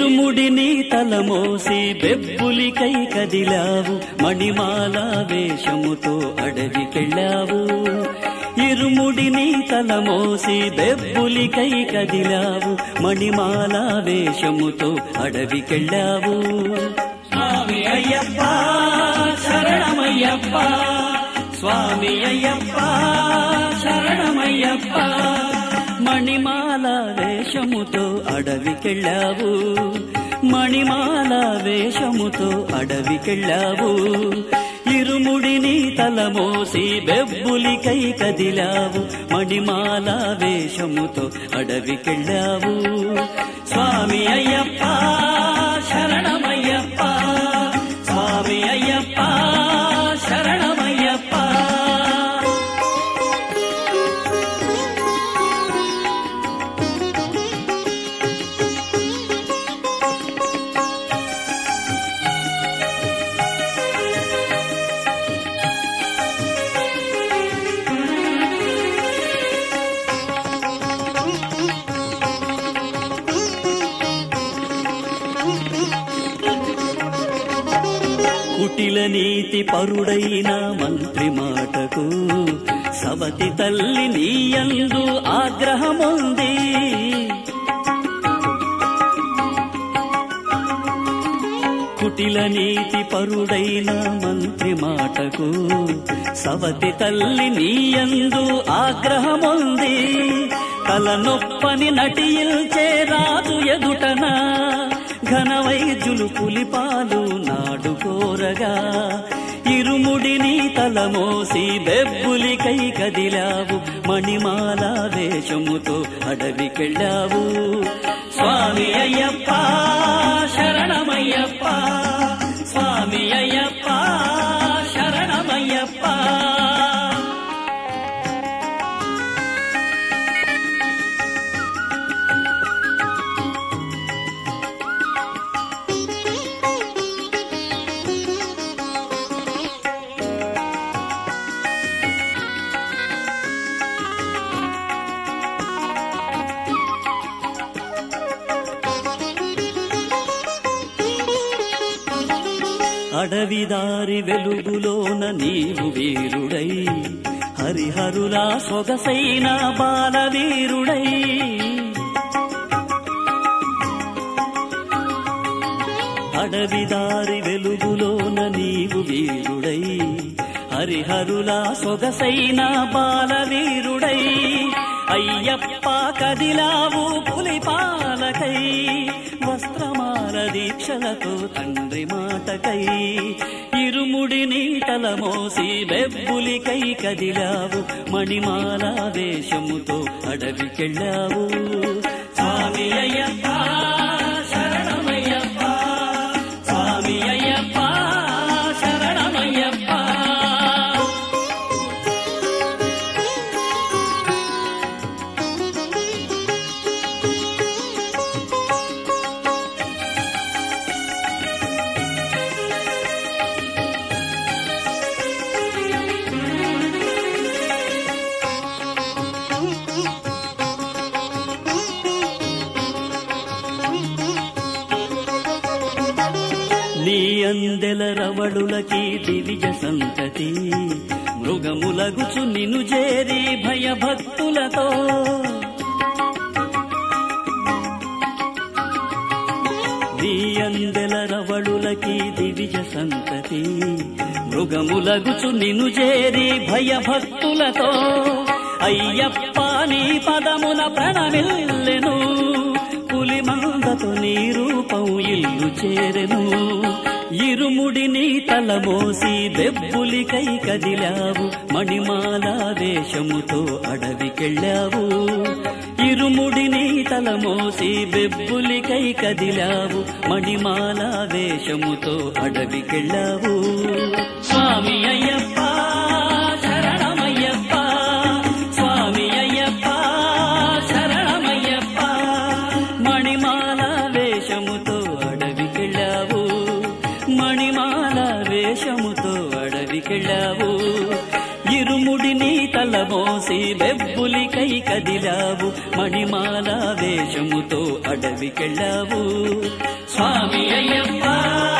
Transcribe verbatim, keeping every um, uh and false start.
ఇరుముడిని తలమోసి బెబ్బులికై కదిలావు, మణిమాల వేషముతో అడవికెళ్ళావు. ఇరుముడిని తలమోసి బెబ్బులికై కదిలావు, మణిమాల వేషముతో అడవికెళ్ళావు. స్వామి అయ్యప్ప శరణమయ్యప్ప, స్వామి అయ్యప్ప శరణమయ్యప్ప. మణిమాల వేషముతో అడవికెళ్ళావు, మణిమాల వేషముతో అడవికెళ్ళావు. ఇరుముడిని తలమోసి బెబ్బులికై కదిలావు, మణిమాల వేషముతో అడవికెళ్ళావు. స్వామి అయ్యప్ప శరణమయ్యప్ప, స్వామి అయ్యప్ప శరణమయ్యప్ప. కుటిల నీతి పరుడైన మంత్రి మాటకు సవతి తల్లి నీయందు ఆగ్రహముంది. కుటిల నీతి పరుడైన మంత్రి మాటకు సవతి తల్లి నీయందు ఆగ్రహముంది. తలనొప్పని నటిల్చే రాజు ఎదుటన ఘనవైద్యులు పులిపాలు నాడు కోరగా, ఇరుముడిని తలమోసి బెబ్బులికై కదిలావు, మణిమాల వేషముతో అడవికెళ్ళావు. స్వామి అయ్యప్ప శరణమయ్యప్ప, స్వామి అయ్యప్ప శరణమయ్యప్ప. అడవిదారి వెలుగులోన నీవు వీరుడై, హరిహరులా సొగసైన బాలవీరుడై. అడవిదారి వెలుగులోన నీవు వీరుడై, హరిహరులా సొగసైన బాలవీరుడై. అయ్యప్ప కదిలావు పులిపాలకై, వస్త్రమాల దీక్షలతో తండ్రి మాటకై. ఇరుముడిని తలమోసి బెబ్బులికై కదిలావు, మణిమాల వేషముతో అడవికెళ్ళావు. స్వామి అయ్యప్ప శరణమయ్యప్ప, స్వామి అయ్యప్ప శరణమయ్యప్ప. నీ అందెల రవళులకి దివిజ సంతతి, మృగములగుచు నిను చేరి భయభక్తులతో. నీ అందెల రవళులకి దివిజ సంతతి, మృగములగుచు నిను చేరి భయభక్తులతో. అయ్యప్ప నీ పదమున ప్రణమిల్లెను, పులిమందతో నీ రూపం ఇల్లు చేరెను. ఇరుముడిని తలమోసి బెబ్బులికై కదిలావు, మణిమాల వేషముతో అడవికెళ్ళావు. ఇరుముడిని తలమోసి బెబ్బులికై కదిలావు, మణిమాల వేషముతో అడవికెళ్ళావు. స్వామి అయ్యప్ప శరణమయ్యప్ప, స్వామి అయ్యప్ప శరణమయ్యప్ప. మణిమాల వేషముతో అడవికెళ్ళావు, మణిమాల వేషముతో అడవికెళ్ళావు. ఇరుముడి శివుడిని తలమోసి బెబ్బులికై కదిలావు మణిమాల వేషముతో అడవికెళ్ళావు స్వామి అయ్యప్ప